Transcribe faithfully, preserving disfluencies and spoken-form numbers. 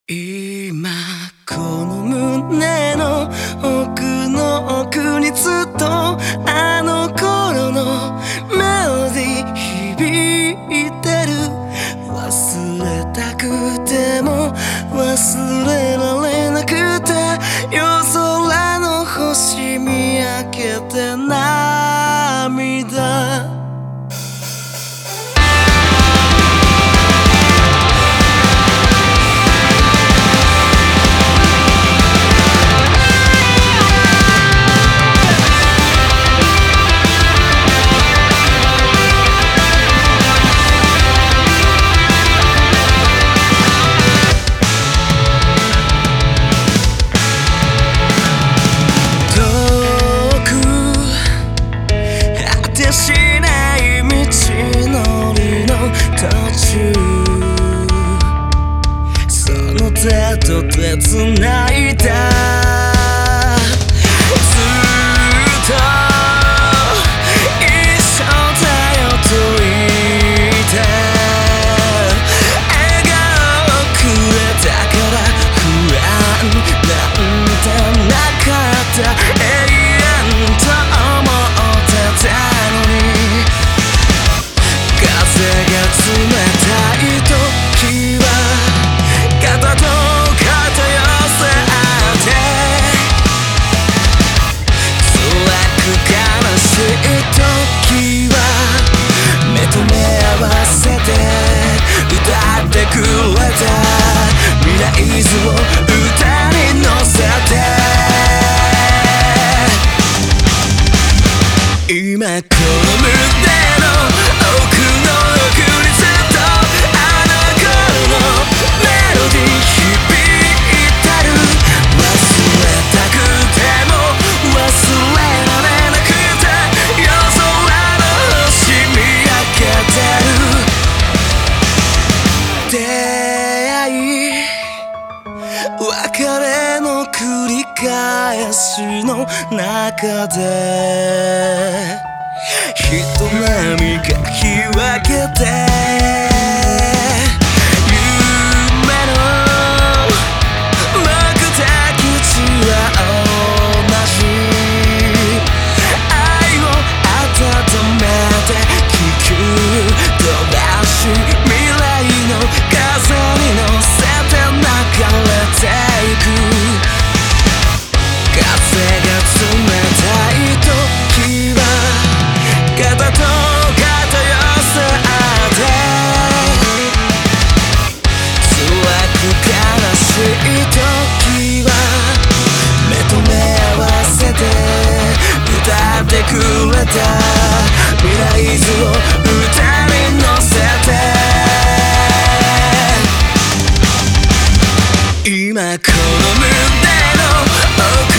今この胸の奥の奥にずっとあの頃のメロディー響いてる。忘れたくても忘れられなくて、夜空の星見上げて涙。しない道のりの途中、その手と手つないだ。ずっと一緒だよと言って笑顔をくれたから不安なんてなかった。永遠と思ってた風が冷たい時は肩と肩寄せ合って、辛く悲しい時は目と目合わせて歌ってくれた未来図を歌に乗せて、今この胸の奥別れの繰り返しの中で人波が日分けて夢の目的地は同じ。愛を温めて気球飛ばし未来の風に乗せて流れてゆく。風が冷たい時は肩と肩寄せ合って辛く悲しい時は目と目合わせて歌ってくれた未来図を歌に乗せて、今この胸の奥